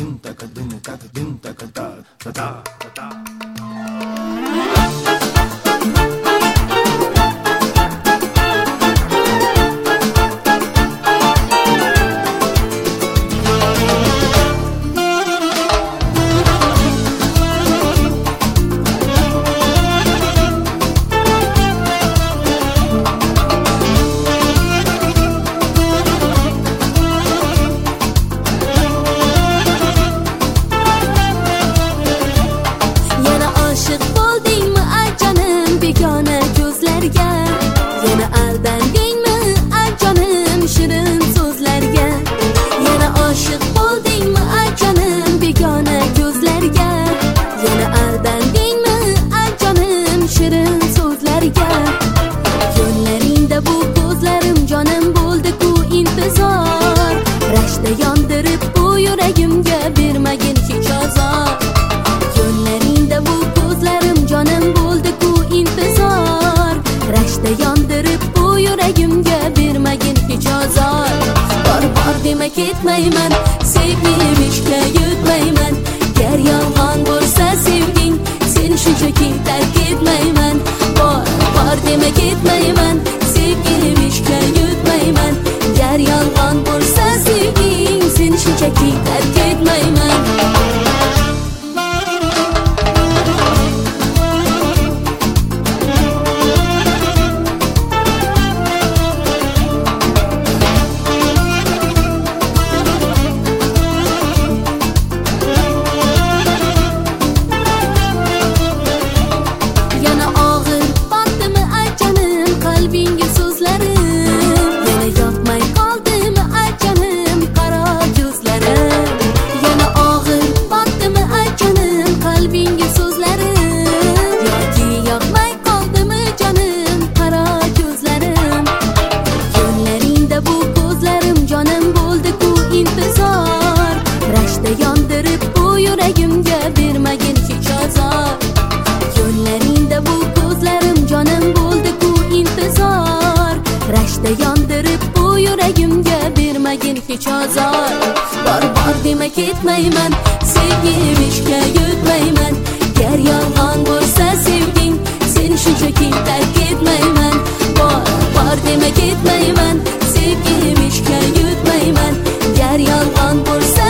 Ketmayman, sevgim ishga yutmayman. Gar yolg'on bo'lsa sevging, seni shunchaki tark etmayman. Bor dema ketmayman, sevgim ishga yutmayman. Gar yolg'on bo'lsa sevging, seni shunchaki tark etmayman. Yondirib bu yuragimga bermagin hech ozor. Yo'llaringda bu ko'zlarim jonim bo'ldi-ku intizor. Rashda yondirib bu yuragimga bermagin hech ozor. Bor dema ketmayman, sevgim ishga yutmayman. Gar yolg'on bo'lsa sevging, seni shunchaki tark etmayman. Bor dema ketmayman, sevgim ishga yutmayman. Gar yolg'on bo'lsa